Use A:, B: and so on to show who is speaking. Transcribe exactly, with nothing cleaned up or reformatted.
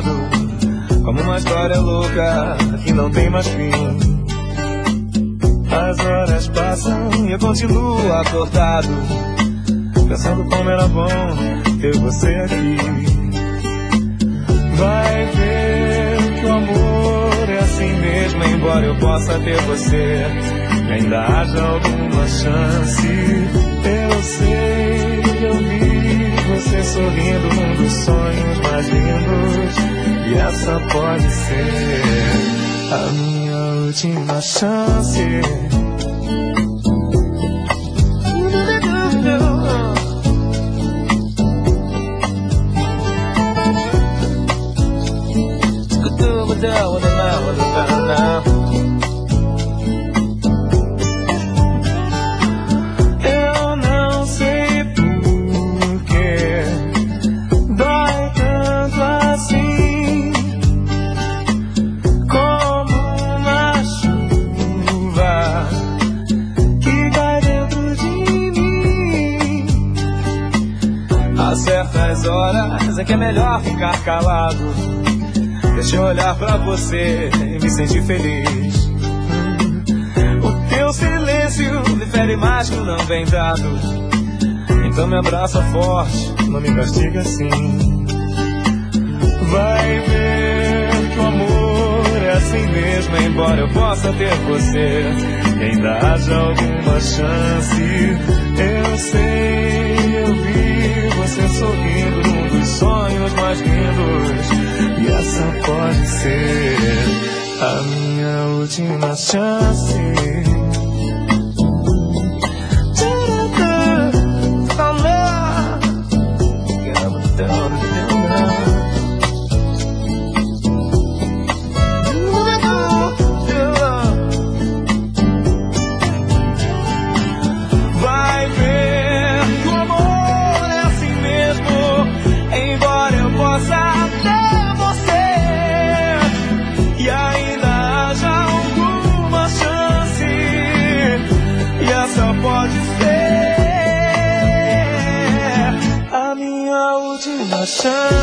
A: lado, como uma história louca que não tem mais fim. As horas passam e eu continuo acordado, pensando como era bom ter você aqui. Vai ver que o amor é assim mesmo, embora eu possa ter você, e ainda haja alguma chance. Eu sei, eu vi você sorrindo num dos sonhos mais lindos, e essa pode ser a minha última chance. Eu não sei porquê dói tanto assim, como uma chuva que cai dentro de mim. Há certas horas em que é melhor ficar calado. Deixa eu olhar pra você e me sentir feliz. O teu silêncio me fere mais que um não bem dado. Então me abraça forte, não me castiga assim. Vai ver que o amor é assim mesmo, embora eu possa ter você, e ainda haja alguma chance. Eu sei, eu vi você sorrindo num dos sonhos mais lindos, e essa pode ser a minha última chance. Vai ver que o amor é assim mesmo, embora eu possa ter você, e ainda haja alguma chance, e essa pode ser a minha última chance.